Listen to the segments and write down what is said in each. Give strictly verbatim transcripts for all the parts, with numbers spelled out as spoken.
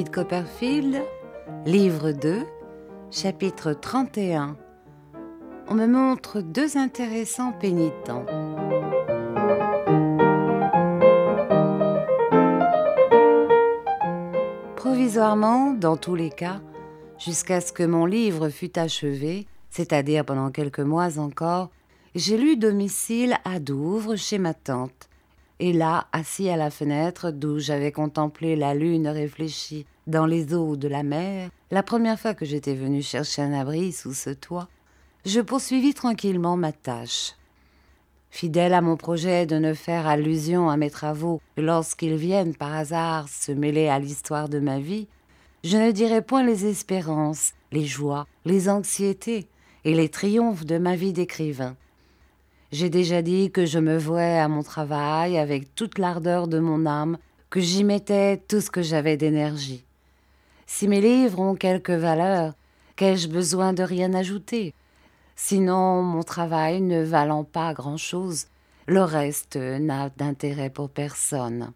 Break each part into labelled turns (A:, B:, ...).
A: David Copperfield, livre deux, chapitre trente et un. On me montre deux intéressants pénitents. Provisoirement, dans tous les cas, jusqu'à ce que mon livre fût achevé, c'est-à-dire pendant quelques mois encore, j'ai lu Domicile à Douvres chez ma tante. Et là, assis à la fenêtre d'où j'avais contemplé la lune réfléchie dans les eaux de la mer, la première fois que j'étais venue chercher un abri sous ce toit, je poursuivis tranquillement ma tâche. Fidèle à mon projet de ne faire allusion à mes travaux lorsqu'ils viennent par hasard se mêler à l'histoire de ma vie, je ne dirai point les espérances, les joies, les anxiétés et les triomphes de ma vie d'écrivain. J'ai déjà dit que je me vouais à mon travail avec toute l'ardeur de mon âme, que j'y mettais tout ce que j'avais d'énergie. Si mes livres ont quelque valeur, qu'ai-je besoin de rien ajouter? Sinon, mon travail ne valant pas grand-chose, le reste n'a d'intérêt pour personne.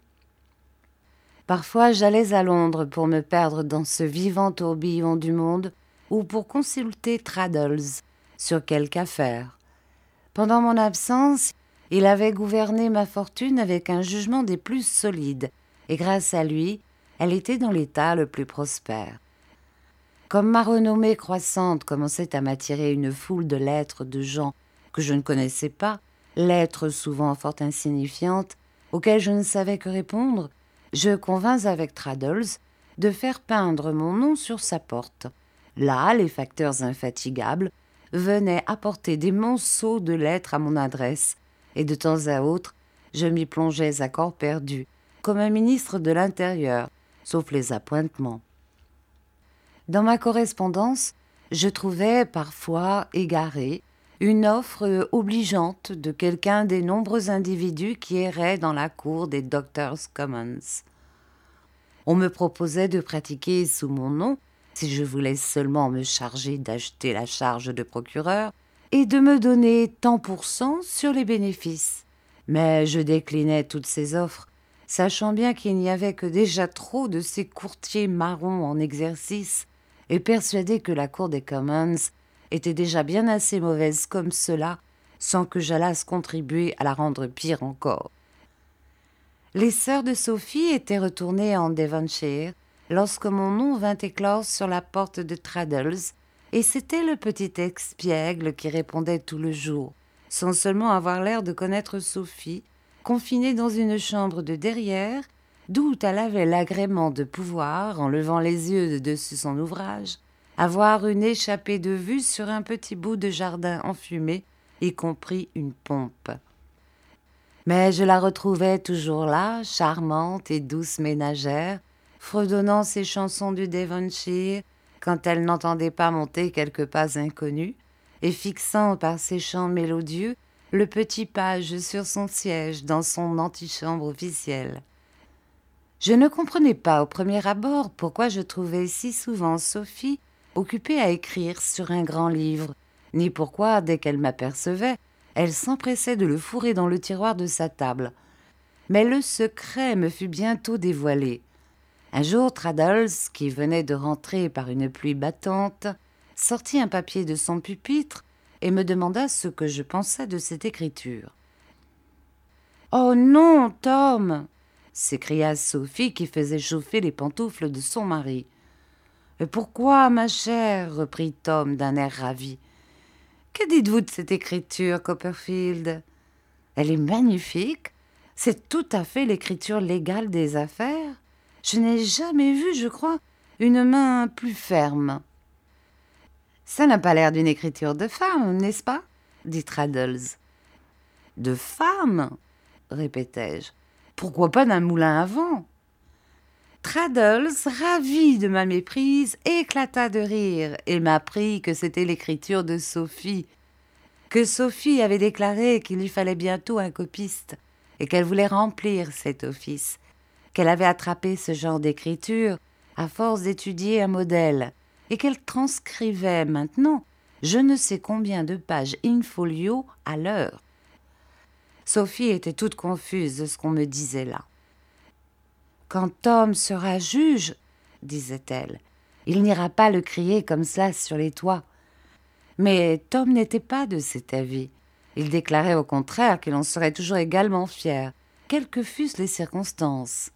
A: Parfois, j'allais à Londres pour me perdre dans ce vivant tourbillon du monde ou pour consulter Traddles sur quelque affaire. Pendant mon absence, il avait gouverné ma fortune avec un jugement des plus solides, et grâce à lui, elle était dans l'état le plus prospère. Comme ma renommée croissante commençait à m'attirer une foule de lettres de gens que je ne connaissais pas, lettres souvent fort insignifiantes, auxquelles je ne savais que répondre, je convins avec Traddles de faire peindre mon nom sur sa porte. Là, les facteurs infatigables venaient apporter des monceaux de lettres à mon adresse, et de temps à autre, je m'y plongeais à corps perdu, comme un ministre de l'Intérieur, sauf les appointements. Dans ma correspondance, je trouvais parfois égarée une offre obligeante de quelqu'un des nombreux individus qui erraient dans la cour des Doctors' Commons. On me proposait de pratiquer sous mon nom, si je voulais seulement me charger d'acheter la charge de procureur, et de me donner tant pour cent sur les bénéfices. Mais je déclinais toutes ces offres, sachant bien qu'il n'y avait que déjà trop de ces courtiers marrons en exercice, et persuadé que la cour des Commons était déjà bien assez mauvaise comme cela, sans que j'allasse contribuer à la rendre pire encore. Les sœurs de Sophie étaient retournées en Devonshire, lorsque mon nom vint éclore sur la porte de Traddles, et c'était le petit espiègle qui répondait tout le jour, sans seulement avoir l'air de connaître Sophie, confinée dans une chambre de derrière, d'où elle avait l'agrément de pouvoir, en levant les yeux de dessus son ouvrage, avoir une échappée de vue sur un petit bout de jardin enfumé, y compris une pompe. Mais je la retrouvais toujours là, charmante et douce ménagère, fredonnant ses chansons du Devonshire quand elle n'entendait pas monter quelques pas inconnus, et fixant par ses chants mélodieux le petit page sur son siège dans son antichambre officielle. Je ne comprenais pas au premier abord pourquoi je trouvais si souvent Sophie occupée à écrire sur un grand livre, ni pourquoi, dès qu'elle m'apercevait, elle s'empressait de le fourrer dans le tiroir de sa table. Mais le secret me fut bientôt dévoilé. Un jour, Traddles, qui venait de rentrer par une pluie battante, sortit un papier de son pupitre et me demanda ce que je pensais de cette écriture. « Oh non, Tom !» s'écria Sophie qui faisait chauffer les pantoufles de son mari. « Pourquoi, ma chère ?» reprit Tom d'un air ravi. « Que dites-vous de cette écriture, Copperfield ? Elle est magnifique. C'est tout à fait l'écriture légale des affaires. Je n'ai jamais vu, je crois, une main plus ferme. »« Ça n'a pas l'air d'une écriture de femme, n'est-ce pas ?» dit Traddles. « De femme ?» répétai-je. « Pourquoi pas d'un moulin à vent ?» Traddles, ravi de ma méprise, éclata de rire et m'apprit que c'était l'écriture de Sophie, que Sophie avait déclaré qu'il lui fallait bientôt un copiste et qu'elle voulait remplir cet office, qu'elle avait attrapé ce genre d'écriture à force d'étudier un modèle et qu'elle transcrivait maintenant je ne sais combien de pages in-folio à l'heure. Sophie était toute confuse de ce qu'on me disait là. « Quand Tom sera juge, disait-elle. Il n'ira pas le crier comme cela sur les toits. Mais Tom n'était pas de cet avis. Il déclarait au contraire qu'il en serait toujours également fier, quelles que fussent les circonstances.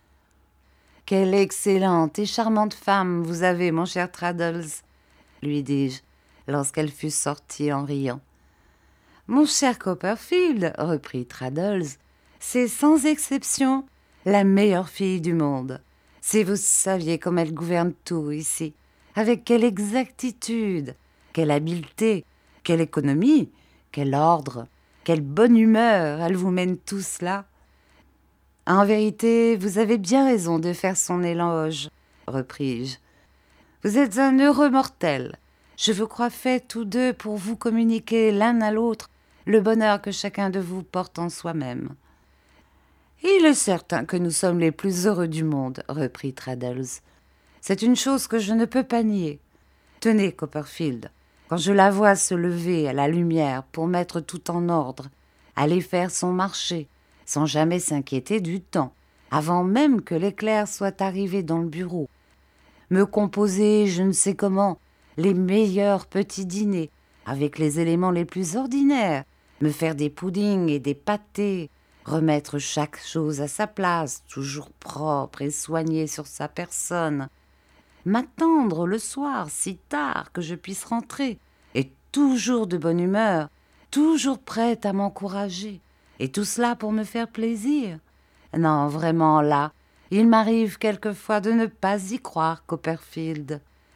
A: « Quelle excellente et charmante femme vous avez, mon cher Traddles, lui dis-je, lorsqu'elle fut sortie en riant. « Mon cher Copperfield, reprit Traddles, c'est sans exception la meilleure fille du monde. Si vous saviez comme elle gouverne tout ici, avec quelle exactitude, quelle habileté, quelle économie, quel ordre, quelle bonne humeur elle vous mène tout cela. En vérité, vous avez bien raison de faire son éloge, repris-je. Vous êtes un heureux mortel. Je vous crois faits tous deux pour vous communiquer l'un à l'autre le bonheur que chacun de vous porte en soi-même. Il est certain que nous sommes les plus heureux du monde, reprit Traddles. C'est une chose que je ne peux pas nier. Tenez, Copperfield, quand je la vois se lever à la lumière pour mettre tout en ordre, aller faire son marché, sans jamais s'inquiéter du temps, avant même que l'éclair soit arrivé dans le bureau, me composer, je ne sais comment, les meilleurs petits dîners, avec les éléments les plus ordinaires, me faire des puddings et des pâtés, remettre chaque chose à sa place, toujours propre et soigné sur sa personne, m'attendre le soir si tard que je puisse rentrer, et toujours de bonne humeur, toujours prête à m'encourager, et tout cela pour me faire plaisir. Non, vraiment, là, il m'arrive quelquefois de ne pas y croire, Copperfield. »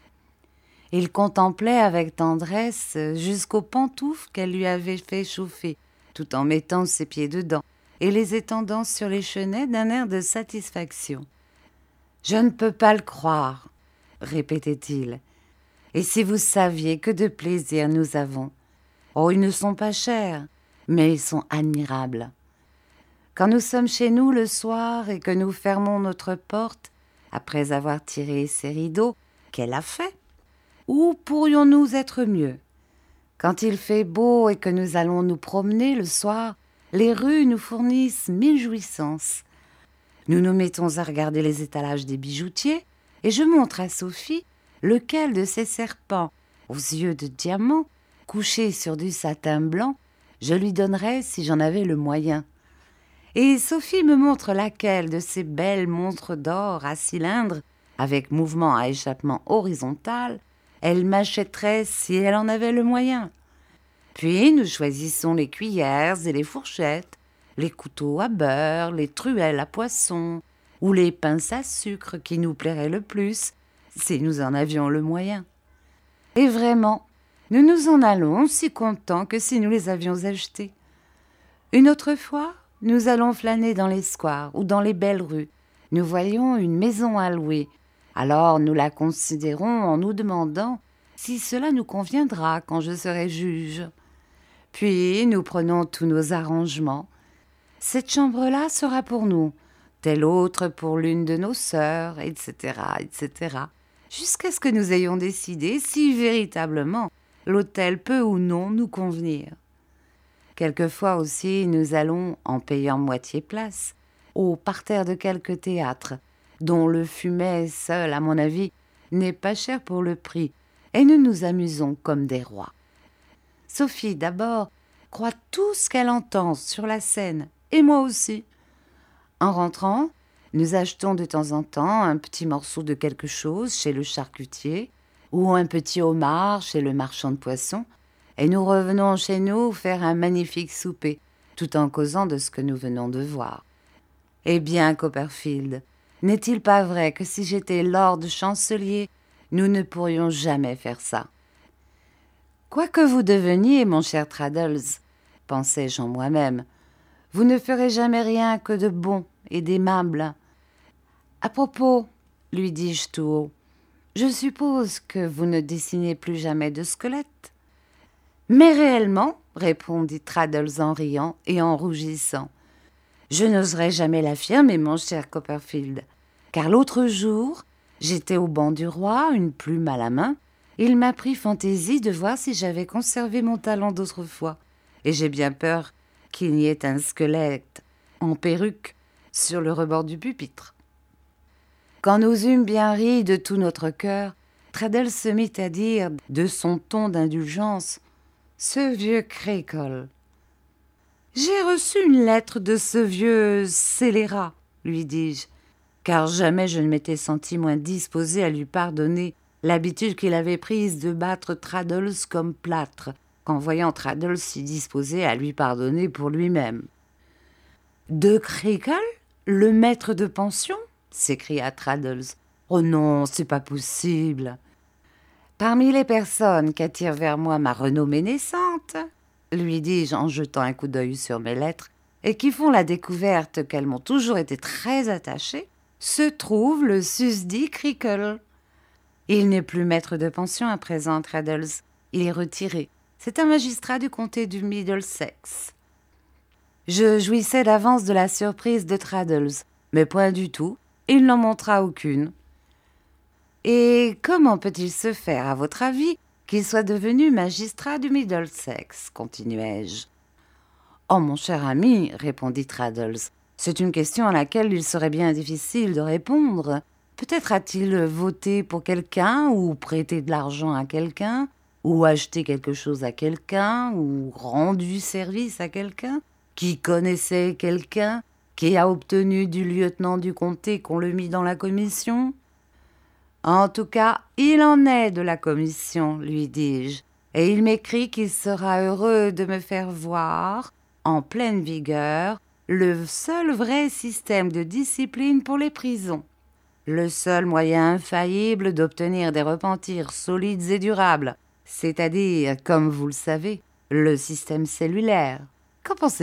A: Il contemplait avec tendresse jusqu'aux pantoufles qu'elle lui avait fait chauffer, tout en mettant ses pieds dedans et les étendant sur les chenets d'un air de satisfaction. « Je ne peux pas le croire, » répétait-il. « Et si vous saviez que de plaisir nous avons. Oh, ils ne sont pas chers, mais ils sont admirables. Quand nous sommes chez nous le soir et que nous fermons notre porte, après avoir tiré ses rideaux, qu'elle a fait? Où pourrions-nous être mieux? Quand il fait beau et que nous allons nous promener le soir, les rues nous fournissent mille jouissances. Nous nous mettons à regarder les étalages des bijoutiers et je montre à Sophie lequel de ces serpents aux yeux de diamant, couchés sur du satin blanc, je lui donnerais si j'en avais le moyen. Et Sophie me montre laquelle de ces belles montres d'or à cylindre, avec mouvement à échappement horizontal, elle m'achèterait si elle en avait le moyen. Puis nous choisissons les cuillères et les fourchettes, les couteaux à beurre, les truelles à poisson, ou les pinces à sucre qui nous plairaient le plus, si nous en avions le moyen. Et vraiment, nous nous en allons aussi contents que si nous les avions achetés. Une autre fois, nous allons flâner dans les squares ou dans les belles rues. Nous voyons une maison à louer. Alors nous la considérons en nous demandant si cela nous conviendra quand je serai juge. Puis nous prenons tous nos arrangements. Cette chambre-là sera pour nous, telle autre pour l'une de nos sœurs, et cetera, et cetera, jusqu'à ce que nous ayons décidé si véritablement l'hôtel peut ou non nous convenir. Quelquefois aussi nous allons, en payant moitié place, au parterre de quelque théâtre, dont le fumet seul, à mon avis, n'est pas cher pour le prix, et nous nous amusons comme des rois. Sophie, d'abord, croit tout ce qu'elle entend sur la scène, et moi aussi. En rentrant, nous achetons de temps en temps un petit morceau de quelque chose chez le charcutier, ou un petit homard chez le marchand de poissons, et nous revenons chez nous faire un magnifique souper, tout en causant de ce que nous venons de voir. Eh bien, Copperfield, n'est-il pas vrai que si j'étais Lord Chancelier, nous ne pourrions jamais faire ça? Quoi que vous deveniez, mon cher Traddles, pensais-je en moi-même, vous ne ferez jamais rien que de bon et d'aimable. À propos, lui dis-je tout haut, je suppose que vous ne dessinez plus jamais de squelettes. Mais réellement, répondit Traddles en riant et en rougissant, je n'oserais jamais l'affirmer, mon cher Copperfield, car l'autre jour, j'étais au banc du roi, une plume à la main. Il m'a pris fantaisie de voir si j'avais conservé mon talent d'autrefois, et j'ai bien peur qu'il n'y ait un squelette en perruque sur le rebord du pupitre. Quand nous eûmes bien ri de tout notre cœur, Traddles se mit à dire, de son ton d'indulgence, « Ce vieux Crécole !»« J'ai reçu une lettre de ce vieux scélérat, lui dis-je, car jamais je ne m'étais senti moins disposé à lui pardonner l'habitude qu'il avait prise de battre Traddles comme plâtre, qu'en voyant Traddles s'y disposer à lui pardonner pour lui-même. « De Crécole, le maître de pension ?» s'écria Traddles. « Oh non, c'est pas possible !»« Parmi les personnes qu'attire vers moi ma renommée naissante, lui dis-je en jetant un coup d'œil sur mes lettres, et qui font la découverte qu'elles m'ont toujours été très attachées, se trouve le susdit Crécole. Il n'est plus maître de pension à présent, Traddles. Il est retiré. C'est un magistrat du comté du Middlesex. » Je jouissais d'avance de la surprise de Traddles, mais point du tout. Il n'en montra aucune. « Et comment peut-il se faire, à votre avis, qu'il soit devenu magistrat du Middlesex ?» continuai-je. « Oh, mon cher ami, » répondit Traddles, « c'est une question à laquelle il serait bien difficile de répondre. Peut-être a-t-il voté pour quelqu'un, ou prêté de l'argent à quelqu'un, ou acheté quelque chose à quelqu'un, ou rendu service à quelqu'un, qui connaissait quelqu'un, qui a obtenu du lieutenant du comté qu'on le mit dans la commission. En tout cas, il en est de la commission, lui dis-je, et il m'écrit qu'il sera heureux de me faire voir, en pleine vigueur, le seul vrai système de discipline pour les prisons, le seul moyen infaillible d'obtenir des repentirs solides et durables, c'est-à-dire, comme vous le savez, le système cellulaire. Qu'en pensez-vous ? »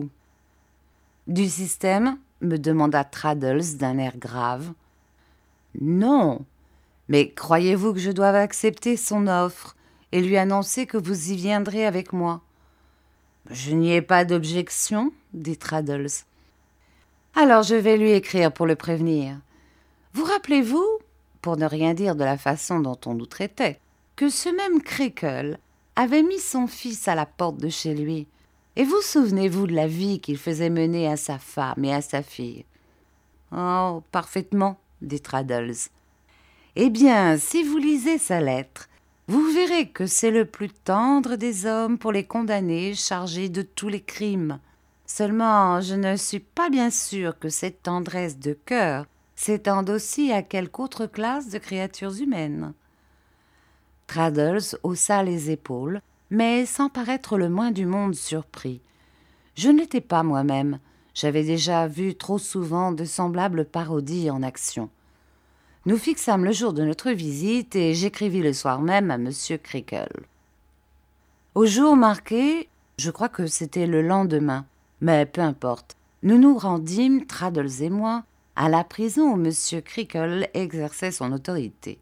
A: « Du système ?» me demanda Traddles d'un air grave. « Non, mais croyez-vous que je doive accepter son offre et lui annoncer que vous y viendrez avec moi ?»« Je n'y ai pas d'objection, » dit Traddles. « Alors je vais lui écrire pour le prévenir. Vous rappelez-vous, pour ne rien dire de la façon dont on nous traitait, que ce même Crécole avait mis son fils à la porte de chez lui. Et vous souvenez-vous de la vie qu'il faisait mener à sa femme et à sa fille ? » ?»« Oh, parfaitement, » dit Traddles. « Eh bien, si vous lisez sa lettre, vous verrez que c'est le plus tendre des hommes pour les condamnés chargés de tous les crimes. Seulement, je ne suis pas bien sûre que cette tendresse de cœur s'étende aussi à quelque autre classe de créatures humaines. » Traddles haussa les épaules, mais sans paraître le moins du monde surpris. Je n'étais pas moi-même. J'avais déjà vu trop souvent de semblables parodies en action. Nous fixâmes le jour de notre visite et j'écrivis le soir même à M. Crécole. Au jour marqué, je crois que c'était le lendemain, mais peu importe, nous nous rendîmes, Traddles et moi, à la prison où M. Crécole exerçait son autorité.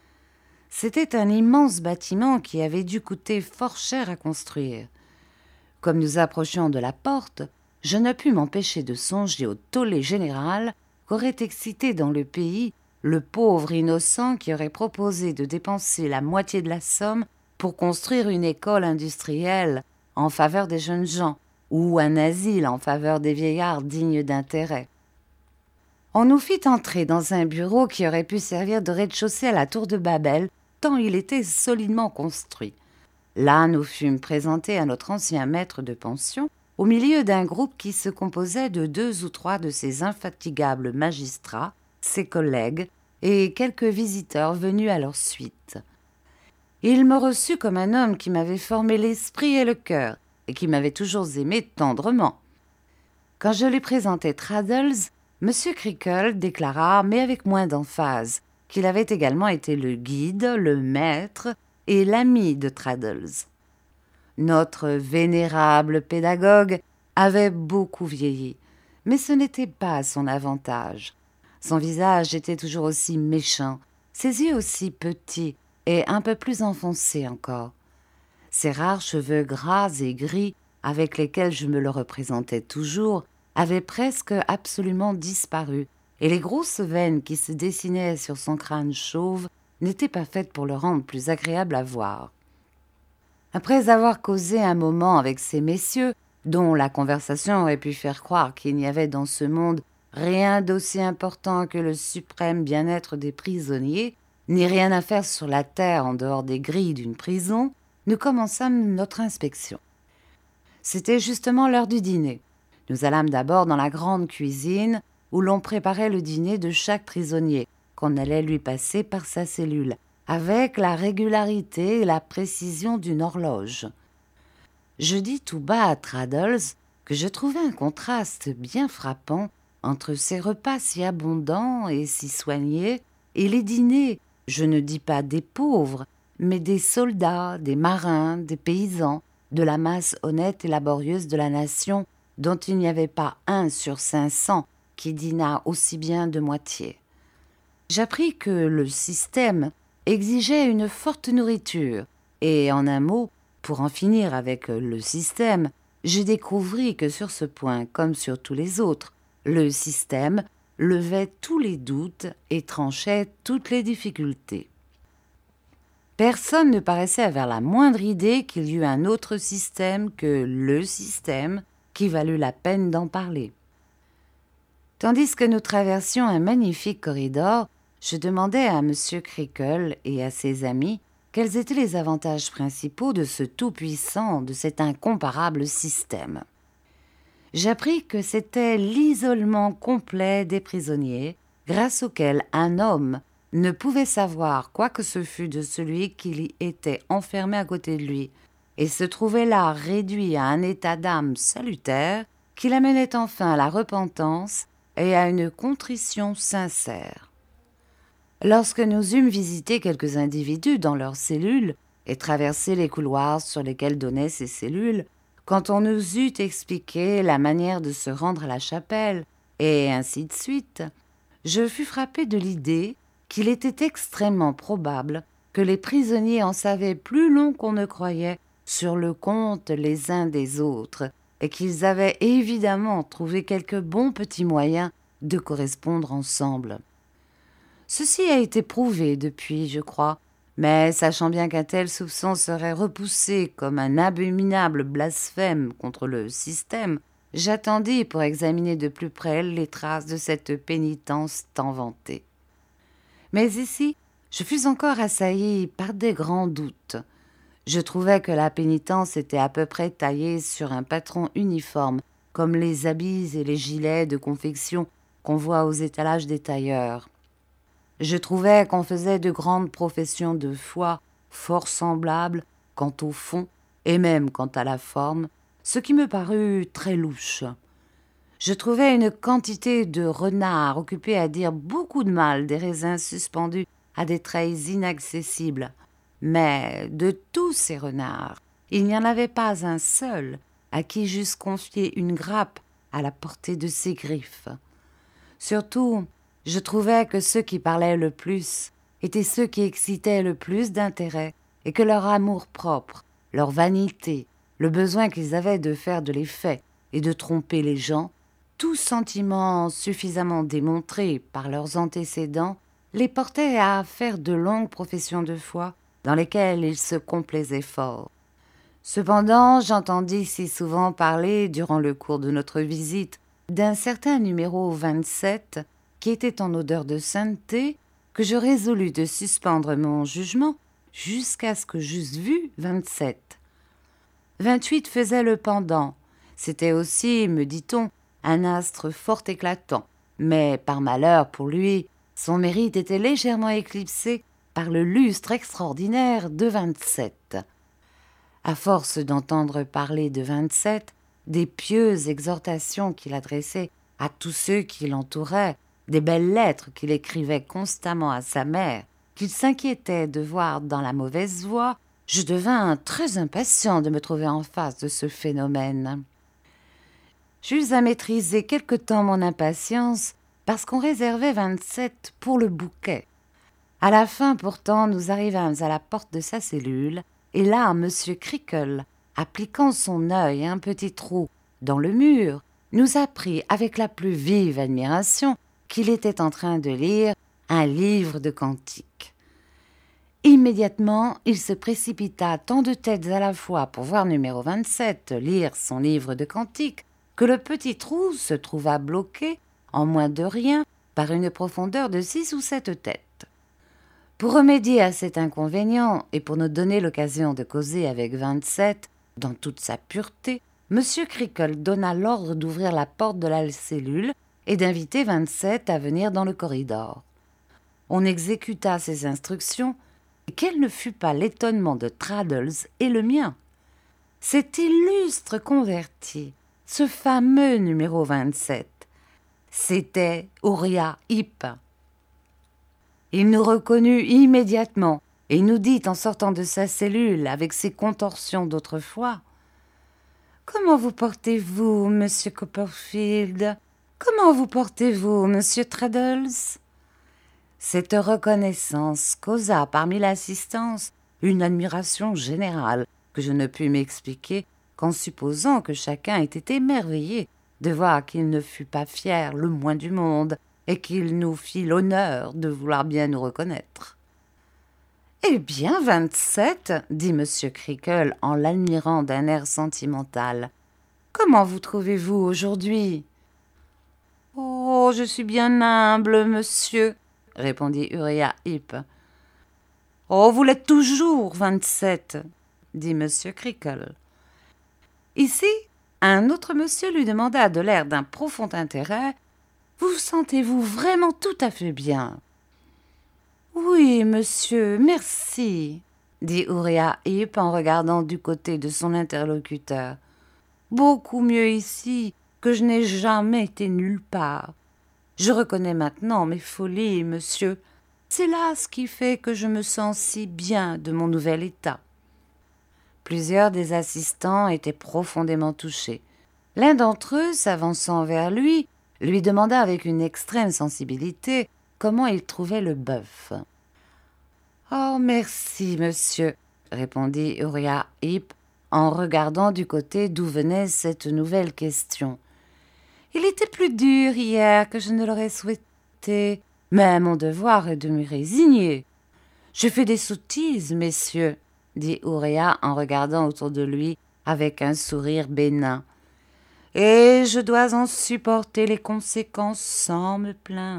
A: C'était un immense bâtiment qui avait dû coûter fort cher à construire. Comme nous approchions de la porte, je ne pus m'empêcher de songer au tollé général qu'aurait excité dans le pays le pauvre innocent qui aurait proposé de dépenser la moitié de la somme pour construire une école industrielle en faveur des jeunes gens ou un asile en faveur des vieillards dignes d'intérêt. On nous fit entrer dans un bureau qui aurait pu servir de rez-de-chaussée à la tour de Babel, tant il était solidement construit. Là, nous fûmes présentés à notre ancien maître de pension, au milieu d'un groupe qui se composait de deux ou trois de ses infatigables magistrats, ses collègues et quelques visiteurs venus à leur suite. Il me reçut comme un homme qui m'avait formé l'esprit et le cœur, et qui m'avait toujours aimé tendrement. Quand je lui présentai Traddles, M. Crécole déclara, mais avec moins d'emphase, qu'il avait également été le guide, le maître et l'ami de Traddles. Notre vénérable pédagogue avait beaucoup vieilli, mais ce n'était pas à son avantage. Son visage était toujours aussi méchant, ses yeux aussi petits et un peu plus enfoncés encore. Ses rares cheveux gras et gris, avec lesquels je me le représentais toujours, avaient presque absolument disparu, et les grosses veines qui se dessinaient sur son crâne chauve n'étaient pas faites pour le rendre plus agréable à voir. Après avoir causé un moment avec ces messieurs, dont la conversation aurait pu faire croire qu'il n'y avait dans ce monde rien d'aussi important que le suprême bien-être des prisonniers, ni rien à faire sur la terre en dehors des grilles d'une prison, nous commençâmes notre inspection. C'était justement l'heure du dîner. Nous allâmes d'abord dans la grande cuisine où l'on préparait le dîner de chaque prisonnier, qu'on allait lui passer par sa cellule, avec la régularité et la précision d'une horloge. Je dis tout bas à Traddles que je trouvais un contraste bien frappant entre ces repas si abondants et si soignés et les dîners, je ne dis pas des pauvres, mais des soldats, des marins, des paysans, de la masse honnête et laborieuse de la nation, dont il n'y avait pas un sur cinq cents qui dînât aussi bien de moitié. J'appris que le système exigeait une forte nourriture, et en un mot, pour en finir avec le système, je découvris que sur ce point, comme sur tous les autres, le système levait tous les doutes et tranchait toutes les difficultés. Personne ne paraissait avoir la moindre idée qu'il y eût un autre système que le système qui valût la peine d'en parler. Tandis que nous traversions un magnifique corridor, je demandais à M. Creakle et à ses amis quels étaient les avantages principaux de ce tout-puissant, de cet incomparable système. J'appris que c'était l'isolement complet des prisonniers, grâce auquel un homme ne pouvait savoir quoi que ce fût de celui qui y était enfermé à côté de lui, et se trouvait là réduit à un état d'âme salutaire qui l'amenait enfin à la repentance et à une contrition sincère. Lorsque nous eûmes visité quelques individus dans leurs cellules et traversé les couloirs sur lesquels donnaient ces cellules, quand on nous eut expliqué la manière de se rendre à la chapelle, et ainsi de suite, je fus frappé de l'idée qu'il était extrêmement probable que les prisonniers en savaient plus long qu'on ne croyait sur le compte les uns des autres, et qu'ils avaient évidemment trouvé quelques bons petits moyens de correspondre ensemble. Ceci a été prouvé depuis, je crois, mais sachant bien qu'un tel soupçon serait repoussé comme un abominable blasphème contre le système, j'attendis pour examiner de plus près les traces de cette pénitence tant vantée. Mais ici, je fus encore assailli par des grands doutes. Je trouvais que la pénitence était à peu près taillée sur un patron uniforme, comme les habits et les gilets de confection qu'on voit aux étalages des tailleurs. Je trouvais qu'on faisait de grandes professions de foi fort semblables quant au fond et même quant à la forme, ce qui me parut très louche. Je trouvais une quantité de renards occupés à dire beaucoup de mal des raisins suspendus à des treilles inaccessibles. Mais de tous ces renards, il n'y en avait pas un seul à qui j'eusse confié une grappe à la portée de ses griffes. Surtout, je trouvais que ceux qui parlaient le plus étaient ceux qui excitaient le plus d'intérêt et que leur amour-propre, leur vanité, le besoin qu'ils avaient de faire de l'effet et de tromper les gens, tout sentiment suffisamment démontré par leurs antécédents, les portait à faire de longues professions de foi dans lesquelles ils se complaisaient fort. Cependant, j'entendis si souvent parler, durant le cours de notre visite, d'un certain numéro vingt-sept qui était en odeur de sainteté, que je résolus de suspendre mon jugement jusqu'à ce que j'eusse vu vingt-sept. vingt-huit faisait le pendant. C'était aussi, me dit-on, un astre fort éclatant, mais par malheur pour lui, son mérite était légèrement éclipsé par le lustre extraordinaire de vingt-sept. À force d'entendre parler de vingt-sept, des pieuses exhortations qu'il adressait à tous ceux qui l'entouraient, des belles lettres qu'il écrivait constamment à sa mère, qu'il s'inquiétait de voir dans la mauvaise voie, je devins très impatient de me trouver en face de ce phénomène. J'eus à maîtriser quelque temps mon impatience parce qu'on réservait vingt-sept pour le bouquet. À la fin, pourtant, nous arrivâmes à la porte de sa cellule, et là, M. Creakle, appliquant son œil à un petit trou dans le mur, nous apprit avec la plus vive admiration qu'il était en train de lire un livre de cantiques. Immédiatement, il se précipita tant de têtes à la fois pour voir numéro vingt-sept lire son livre de cantiques que le petit trou se trouva bloqué en moins de rien, par une profondeur de six ou sept têtes. Pour remédier à cet inconvénient, et pour nous donner l'occasion de causer avec vingt-sept, dans toute sa pureté, M. Crickle donna l'ordre d'ouvrir la porte de la cellule et d'inviter vingt-sept à venir dans le corridor. On exécuta ces instructions, et quel ne fut pas l'étonnement de Traddles et le mien. Cet illustre converti, ce fameux numéro vingt-sept, c'était Uriah Heep. Il nous reconnut immédiatement et nous dit en sortant de sa cellule avec ses contorsions d'autrefois: « Comment vous portez-vous, monsieur Copperfield? Comment vous portez-vous, monsieur Traddles ?» Cette reconnaissance causa parmi l'assistance une admiration générale que je ne pus m'expliquer qu'en supposant que chacun était émerveillé de voir qu'il ne fut pas fier le moins du monde et qu'il nous fit l'honneur de vouloir bien nous reconnaître. « Eh bien, vingt-sept, dit M. Crickle en l'admirant d'un air sentimental, comment vous trouvez-vous aujourd'hui ?»« Oh, je suis bien humble, monsieur, » répondit Uriah Heep. « Oh, vous l'êtes toujours, vingt-sept, » dit M. Crickle. Ici, un autre monsieur lui demanda de l'air d'un profond intérêt: « Vous sentez-vous vraiment tout à fait bien ?»« Oui, monsieur, merci, » dit Uriah Heep en regardant du côté de son interlocuteur. « Beaucoup mieux ici que je n'ai jamais été nulle part. Je reconnais maintenant mes folies, monsieur. C'est là ce qui fait que je me sens si bien de mon nouvel état. » Plusieurs des assistants étaient profondément touchés. L'un d'entre eux, s'avançant vers lui, lui demanda avec une extrême sensibilité comment il trouvait le bœuf. « Oh, merci, monsieur, » répondit Uriah Heep en regardant du côté d'où venait cette nouvelle question. « Il était plus dur hier que je ne l'aurais souhaité, mais mon devoir est de m'y résigner. J'ai fait des sottises, messieurs, » dit Uriah en regardant autour de lui avec un sourire bénin. « Et je dois en supporter les conséquences sans me plaindre. »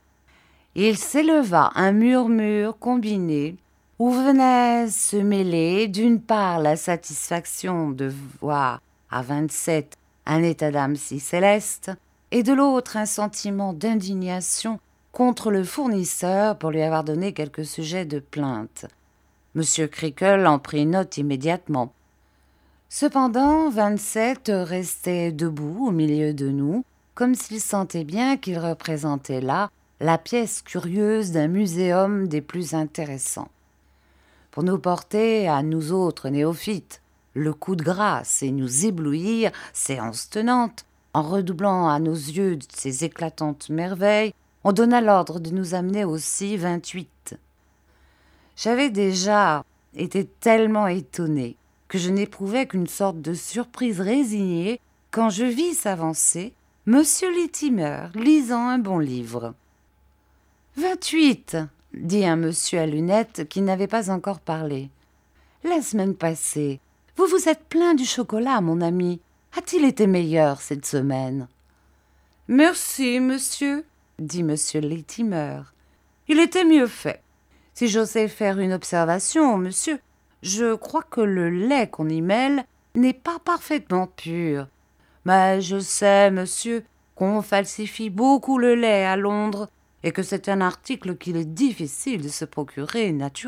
A: Il s'éleva un murmure combiné où venait se mêler d'une part la satisfaction de voir à vingt-sept un état d'âme si céleste, et de l'autre un sentiment d'indignation contre le fournisseur pour lui avoir donné quelques sujets de plainte. M. Crickle en prit note immédiatement. Cependant, vingt-sept restait debout au milieu de nous, comme s'il sentait bien qu'il représentait là la pièce curieuse d'un muséum des plus intéressants. Pour nous porter, à nous autres néophytes, le coup de grâce et nous éblouir, séance tenante, en redoublant à nos yeux de ces éclatantes merveilles, on donna l'ordre de nous amener aussi vingt-huit. J'avais déjà été tellement étonné que je n'éprouvais qu'une sorte de surprise résignée quand je vis s'avancer M. Littimer lisant un bon livre. « Vingt-huit, » dit un monsieur à lunettes qui n'avait pas encore parlé. « La semaine passée, vous vous êtes plaint du chocolat, mon ami. A-t-il été meilleur cette semaine ?»« Merci, monsieur, » dit M. Littimer. « Il était mieux fait. Si j'osais faire une observation, monsieur, je crois que le lait qu'on y mêle n'est pas parfaitement pur. Mais je sais, monsieur, qu'on falsifie beaucoup le lait à Londres et que c'est un article qu'il est difficile de se procurer naturel. »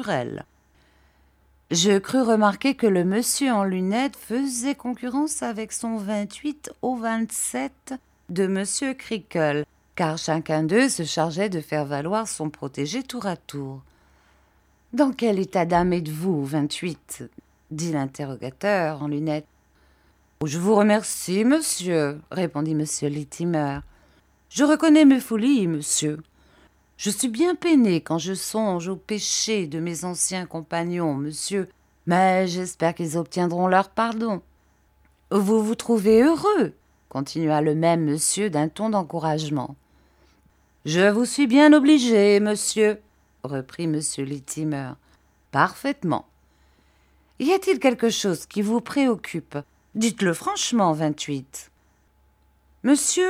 A: Je crus remarquer que le monsieur en lunettes faisait concurrence avec son vingt-huit au vingt-sept de M. Crickle, car chacun d'eux se chargeait de faire valoir son protégé tour à tour. « Dans quel état d'âme êtes-vous, vingt-huit » dit l'interrogateur en lunettes. « Je vous remercie, monsieur, » répondit M. Littimer. « Je reconnais mes folies, monsieur. Je suis bien peiné quand je songe aux péchés de mes anciens compagnons, monsieur, mais j'espère qu'ils obtiendront leur pardon. »« Vous vous trouvez heureux ?» continua le même monsieur d'un ton d'encouragement. « Je vous suis bien obligé, monsieur, » reprit M. Littimer. « Parfaitement. Y a-t-il quelque chose qui vous préoccupe ? Dites-le franchement, vingt-huit. »« Monsieur, »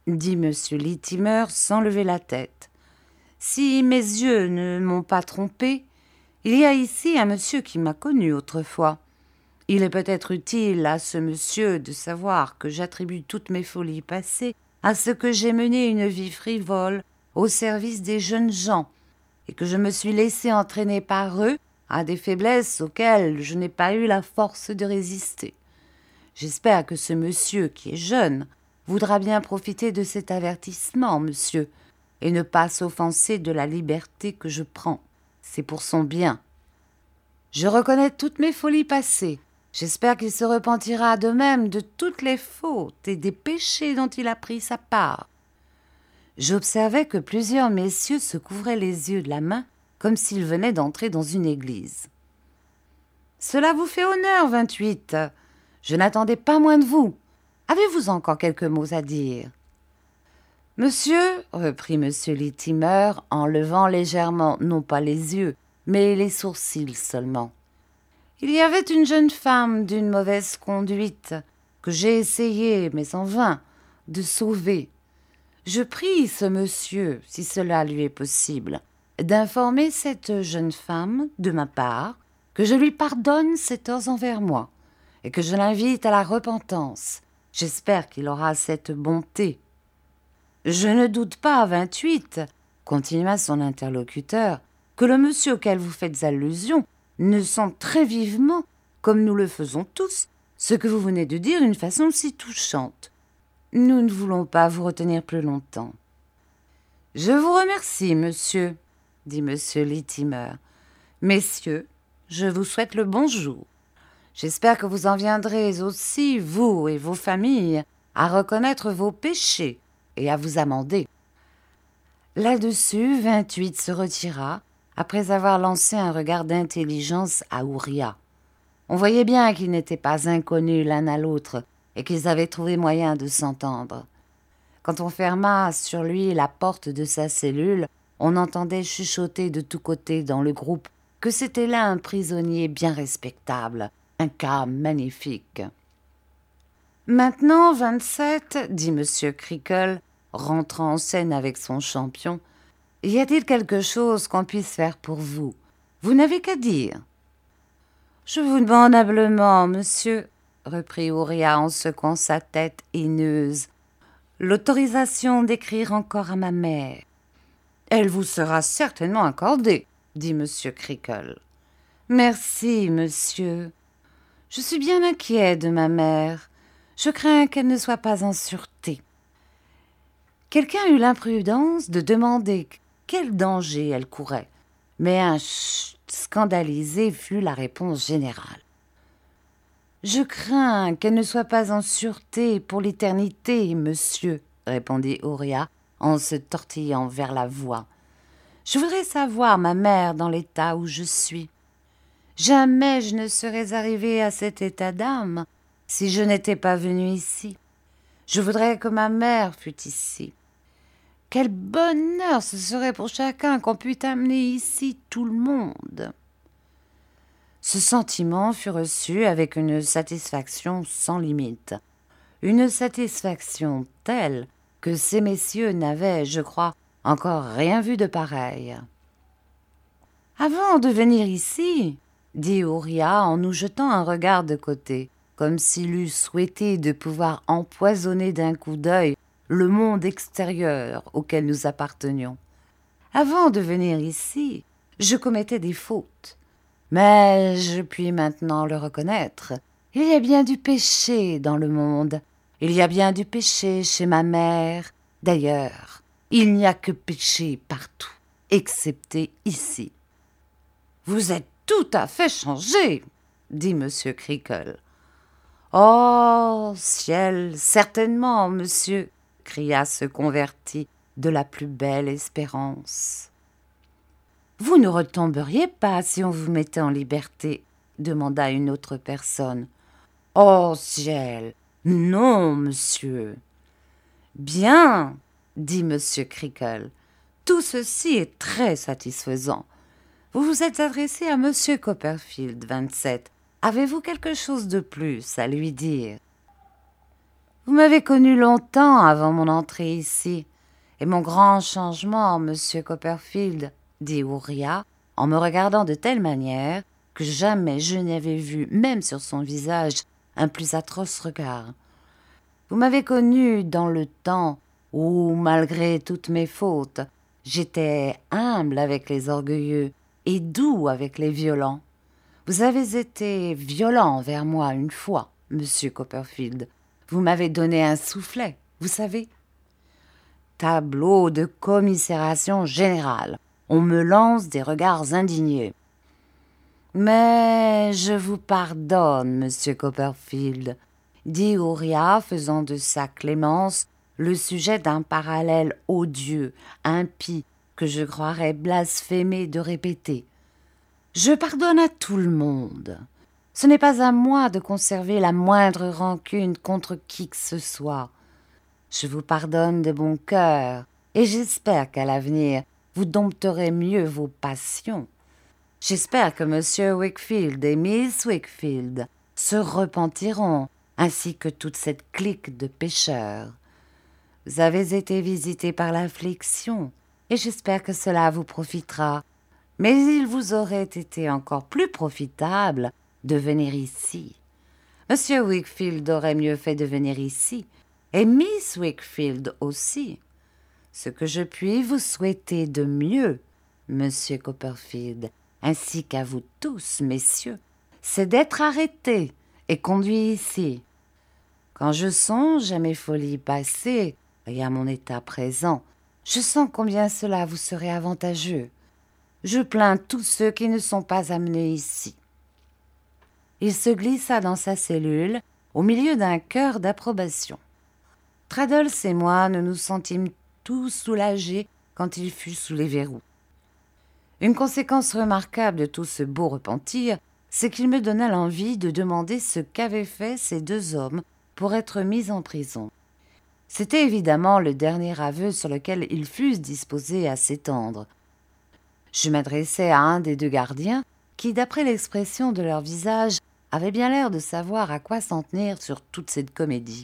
A: dit monsieur Littimer sans lever la tête. Si mes yeux ne m'ont pas trompé, il y a ici un monsieur qui m'a connu autrefois. Il est peut-être utile à ce monsieur de savoir que j'attribue toutes mes folies passées à ce que j'ai mené une vie frivole au service des jeunes gens, et que je me suis laissé entraîner par eux à des faiblesses auxquelles je n'ai pas eu la force de résister. J'espère que ce monsieur qui est jeune voudra bien profiter de cet avertissement, monsieur, et ne pas s'offenser de la liberté que je prends. C'est pour son bien. Je reconnais toutes mes folies passées. J'espère qu'il se repentira de même de toutes les fautes et des péchés dont il a pris sa part. J'observais que plusieurs messieurs se couvraient les yeux de la main comme s'ils venaient d'entrer dans une église. « Cela vous fait honneur, vingt-huit. Je n'attendais pas moins de vous. Avez-vous encore quelques mots à dire ?»« Monsieur, reprit monsieur Littimer en levant légèrement, non pas les yeux, mais les sourcils seulement. Il y avait une jeune femme d'une mauvaise conduite que j'ai essayé, mais en vain, de sauver. Je prie ce monsieur, si cela lui est possible, d'informer cette jeune femme, de ma part, que je lui pardonne ses torts envers moi, et que je l'invite à la repentance. J'espère qu'il aura cette bonté. Je ne doute pas, vingt-huit, continua son interlocuteur, que le monsieur auquel vous faites allusion ne sent très vivement, comme nous le faisons tous, ce que vous venez de dire d'une façon si touchante. Nous ne voulons pas vous retenir plus longtemps. « Je vous remercie, monsieur, » dit monsieur Littimer. « Messieurs, je vous souhaite le bonjour. J'espère que vous en viendrez aussi, vous et vos familles, à reconnaître vos péchés et à vous amender. » Là-dessus, vingt-huit se retira, après avoir lancé un regard d'intelligence à Uriah. On voyait bien qu'ils n'étaient pas inconnus l'un à l'autre et qu'ils avaient trouvé moyen de s'entendre. Quand on ferma sur lui la porte de sa cellule, on entendait chuchoter de tous côtés dans le groupe que c'était là un prisonnier bien respectable, un cas magnifique. « Maintenant, vingt-sept, dit monsieur Creakle, rentrant en scène avec son champion, y a-t-il quelque chose qu'on puisse faire pour vous? Vous n'avez qu'à dire. »« Je vous demande humblement, monsieur, reprit Uriah en secouant sa tête haineuse, l'autorisation d'écrire encore à ma mère. »« Elle vous sera certainement accordée, dit monsieur Creakle. »« Merci, monsieur. Je suis bien inquiet de ma mère. Je crains qu'elle ne soit pas en sûreté. » Quelqu'un eut l'imprudence de demander quel danger elle courait, mais un chut scandalisé fut la réponse générale. « Je crains qu'elle ne soit pas en sûreté pour l'éternité, monsieur, » répondit Uriah en se tortillant vers la voix. « Je voudrais savoir ma mère dans l'état où je suis. Jamais je ne serais arrivé à cet état d'âme si je n'étais pas venu ici. Je voudrais que ma mère fût ici. Quel bonheur ce serait pour chacun qu'on pût amener ici tout le monde. » Ce sentiment fut reçu avec une satisfaction sans limite, une satisfaction telle que ces messieurs n'avaient, je crois, encore rien vu de pareil. « Avant de venir ici, » dit Uriah en nous jetant un regard de côté, comme s'il eût souhaité de pouvoir empoisonner d'un coup d'œil le monde extérieur auquel nous appartenions. « Avant de venir ici, je commettais des fautes. Mais je puis maintenant le reconnaître. Il y a bien du péché dans le monde. Il y a bien du péché chez ma mère. D'ailleurs, il n'y a que péché partout, excepté ici. »« Vous êtes tout à fait changé, » dit monsieur Creakle. « Oh, ciel, certainement, monsieur, » cria ce converti de la plus belle espérance. « Vous ne retomberiez pas si on vous mettait en liberté, » demanda une autre personne. « Oh, ciel, non, monsieur. »« Bien, » dit monsieur Creakle, « tout ceci est très satisfaisant. Vous vous êtes adressé à monsieur Copperfield, vingt-sept. Avez-vous quelque chose de plus à lui dire ? » « Vous m'avez connu longtemps avant mon entrée ici, et mon grand changement, monsieur Copperfield, dit Uriah, en me regardant de telle manière que jamais je n'avais vu, même sur son visage, un plus atroce regard. Vous m'avez connu dans le temps où, malgré toutes mes fautes, j'étais humble avec les orgueilleux et doux avec les violents. Vous avez été violent envers moi une fois, monsieur Copperfield. Vous m'avez donné un soufflet, vous savez. Tableau de commisération générale. On me lance des regards indignés. Mais je vous pardonne, monsieur Copperfield, dit Uriah, faisant de sa clémence le sujet d'un parallèle odieux, impie, que je croirais blasphémé de répéter. Je pardonne à tout le monde. Ce n'est pas à moi de conserver la moindre rancune contre qui que ce soit. Je vous pardonne de bon cœur, et j'espère qu'à l'avenir, vous dompterez mieux vos passions. J'espère que monsieur Wickfield et miss Wickfield se repentiront, ainsi que toute cette clique de pécheurs. Vous avez été visité par l'affliction, et j'espère que cela vous profitera. Mais il vous aurait été encore plus profitable de venir ici. Monsieur Wickfield aurait mieux fait de venir ici, et miss Wickfield aussi. Ce que je puis vous souhaiter de mieux, monsieur Copperfield, ainsi qu'à vous tous, messieurs, c'est d'être arrêté et conduit ici. Quand je songe à mes folies passées et à mon état présent, je sens combien cela vous serait avantageux. Je plains tous ceux qui ne sont pas amenés ici. Il se glissa dans sa cellule, au milieu d'un chœur d'approbation. Traddles et moi nous nous sentîmes tous soulagés quand il fut sous les verrous. Une conséquence remarquable de tout ce beau repentir, c'est qu'il me donna l'envie de demander ce qu'avaient fait ces deux hommes pour être mis en prison. C'était évidemment le dernier aveu sur lequel ils fussent disposés à s'étendre. Je m'adressai à un des deux gardiens, qui, d'après l'expression de leur visage, avait bien l'air de savoir à quoi s'en tenir sur toute cette comédie.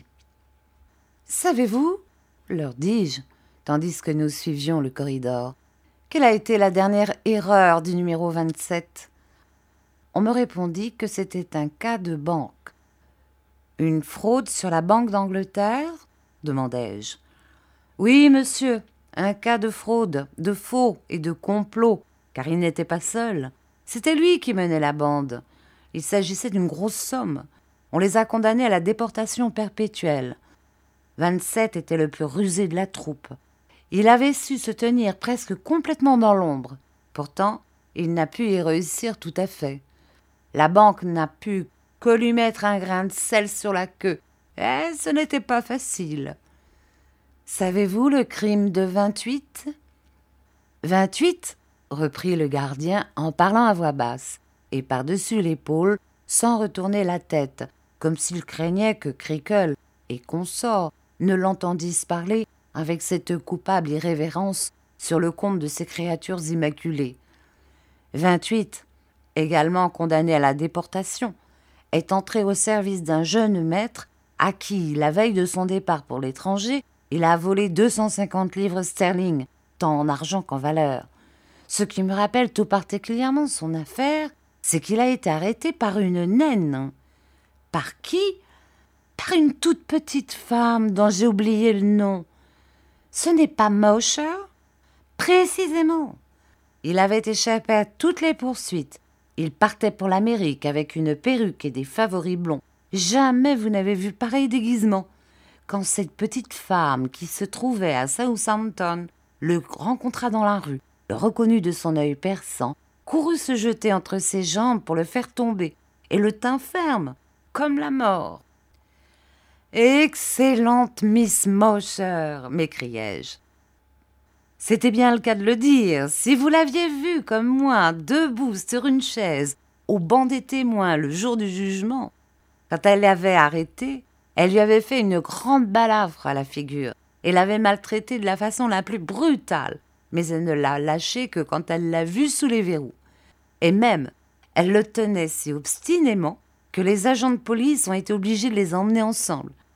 A: « Savez-vous, leur dis-je, tandis que nous suivions le corridor, quelle a été la dernière erreur du numéro vingt-sept ? On me répondit que c'était un cas de banque. « Une fraude sur la Banque d'Angleterre ?» demandai-je. « Oui, monsieur, un cas de fraude, de faux et de complot, car il n'était pas seul. C'était lui qui menait la bande. Il s'agissait d'une grosse somme. On les a condamnés à la déportation perpétuelle. vingt-sept était le plus rusé de la troupe. Il avait su se tenir presque complètement dans l'ombre. Pourtant, il n'a pu y réussir tout à fait. La banque n'a pu que lui mettre un grain de sel sur la queue. Et ce n'était pas facile. Savez-vous le crime de vingt-huit ? Vingt-huit ? reprit le gardien en parlant à voix basse, et par-dessus l'épaule, sans retourner la tête, comme s'il craignait que Creakle et consorts ne l'entendissent parler avec cette coupable irrévérence sur le compte de ces créatures immaculées. Vingt-huit, également condamné à la déportation, est entré au service d'un jeune maître à qui, la veille de son départ pour l'étranger, il a volé deux cent cinquante livres sterling, tant en argent qu'en valeur. Ce qui me rappelle tout particulièrement son affaire, c'est qu'il a été arrêté par une naine. Par qui ? Par une toute petite femme dont j'ai oublié le nom. Ce n'est pas Mosher ? Précisément. Il avait échappé à toutes les poursuites. Il partait pour l'Amérique avec une perruque et des favoris blonds. Jamais vous n'avez vu pareil déguisement. Quand cette petite femme qui se trouvait à Southampton le rencontra dans la rue, le reconnut de son œil perçant, courut se jeter entre ses jambes pour le faire tomber, et le tint ferme, comme la mort. « Excellente Miss Mosher !» m'écriai-je. C'était bien le cas de le dire. Si vous l'aviez vue comme moi, debout sur une chaise, au banc des témoins le jour du jugement, quand elle l'avait arrêté, elle lui avait fait une grande balafre à la figure et l'avait maltraité de la façon la plus brutale, mais elle ne l'a lâché que quand elle l'a vu sous les verrous. Et même, elle le tenait si obstinément que les agents de police ont été obligés de les emmener ensemble.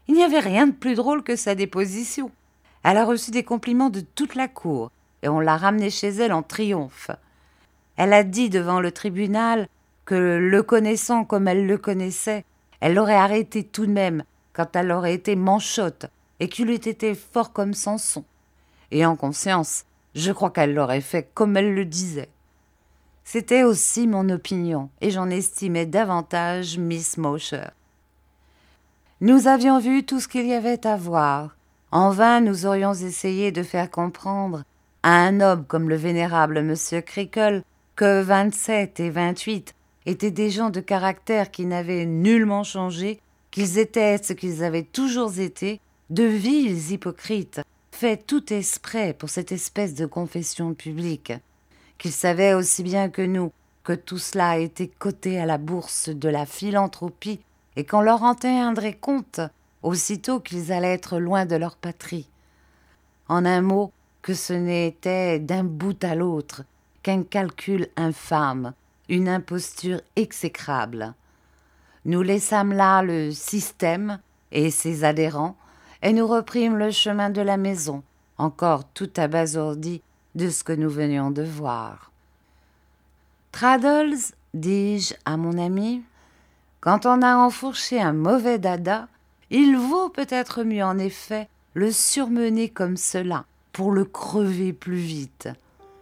A: Il n'y avait rien de plus drôle que sa déposition. Elle a reçu des compliments de toute la cour, et on l'a ramenée chez elle en triomphe. Elle a dit devant le tribunal que, le connaissant comme elle le connaissait, elle l'aurait arrêté tout de même quand elle aurait été manchotte et qu'il eût été fort comme Samson. Et en conscience, je crois qu'elle l'aurait fait comme elle le disait. C'était aussi mon opinion, et j'en estimais davantage Miss Mowcher. Nous avions vu tout ce qu'il y avait à voir. En vain nous aurions essayé de faire comprendre à un homme comme le vénérable monsieur Creakle que vingt-sept et vingt-huit étaient des gens de caractère qui n'avaient nullement changé, qu'ils étaient ce qu'ils avaient toujours été, de vils hypocrites, faits tout exprès pour cette espèce de confession publique, qu'ils savaient aussi bien que nous que tout cela était coté à la bourse de la philanthropie et qu'on leur en tiendrait compte aussitôt qu'ils allaient être loin de leur patrie. En un mot, que ce n'était d'un bout à l'autre qu'un calcul infâme, une imposture exécrable. Nous laissâmes là le système et ses adhérents, et nous reprîmes le chemin de la maison, encore tout abasourdi de ce que nous venions de voir. « Traddles, dis-je à mon ami, quand on a enfourché un mauvais dada, il vaut peut-être mieux en effet le surmener comme cela, pour le crever plus vite. »«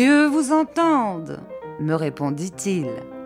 A: Dieu vous entende, me répondit-il.